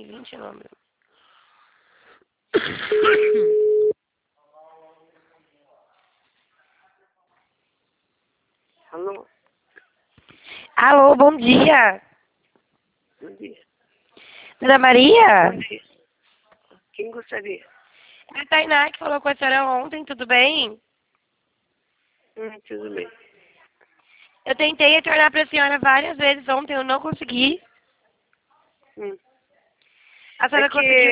29. Alô? Alô, bom dia. Bom dia. Dona Maria? Bom dia. Quem gostaria? É a Tainá que falou com a senhora ontem, tudo bem? Tudo bem. Eu tentei retornar para a senhora várias vezes ontem, eu não consegui. Hum. A senhora conseguiu?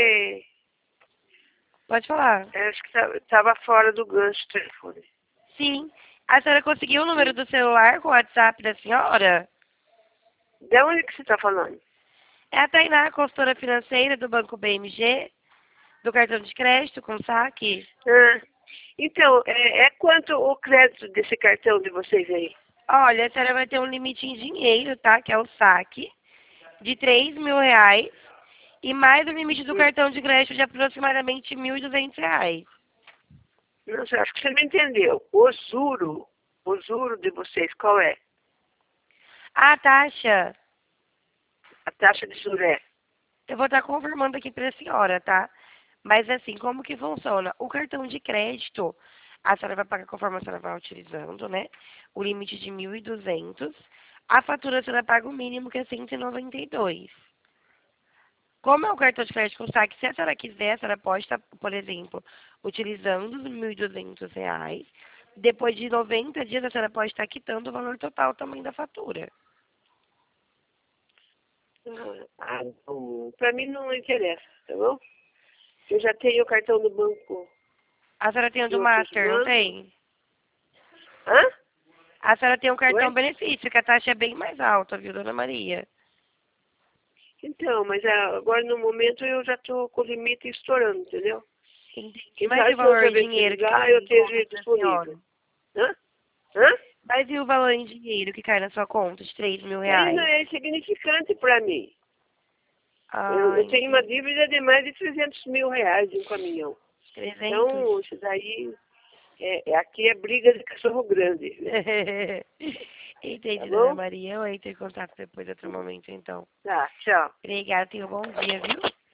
Pode falar. Acho que estava fora do gancho do telefone. Sim. A senhora conseguiu o número do celular com o WhatsApp da senhora? De onde que você está falando? É a Tainá, consultora financeira do Banco BMG, do cartão de crédito com saque. Então, é quanto o crédito desse cartão de vocês aí? Olha, a senhora vai ter um limite em dinheiro, tá? Que é o saque, de R$ 3.000 e mais o limite do cartão de crédito de aproximadamente R$ 1.200. Não sei, acho que você não entendeu. O juro de vocês, qual é? A taxa, A taxa de juros é? eu vou estar confirmando aqui para a senhora, tá? Mas assim, como que funciona? O cartão de crédito, a senhora vai pagar conforme a senhora vai utilizando, né? O limite de 1.200. A fatura a senhora paga o mínimo, que é 192. Como é o cartão de crédito com saque, se a senhora quiser, a senhora pode estar, por exemplo, utilizando os R$ 1.200. Depois de 90 dias, a senhora pode estar quitando o valor total também da fatura. Para mim não interessa, tá bom? Eu já tenho o cartão do banco A senhora tem o de do outros Master, não bancos. tem? Hã? A senhora tem um cartão Oi? benefício, que a taxa é bem mais alta, viu, dona Maria? Então, mas agora no momento eu já estou com o limite estourando, entendeu? Entendi. Quem Mas e o sabe se valor outra em vez que dinheiro que ligar, cai eu em conta esteja da senhora? disponível. Hã? Hã? Mas e o valor em dinheiro que cai na sua conta de Ele não R$ 3.000? é insignificante para mim. Ah, Eu tenho uma entendi. dívida de mais de R$ 300.000 de um caminhão. 300? Então, isso daí, aqui é briga de cachorro grande, né? Tá Entendi, dona bom? Maria. Eu entro em contato depois de outro momento, então. Tá, tchau. Obrigada, tenha um bom dia, viu?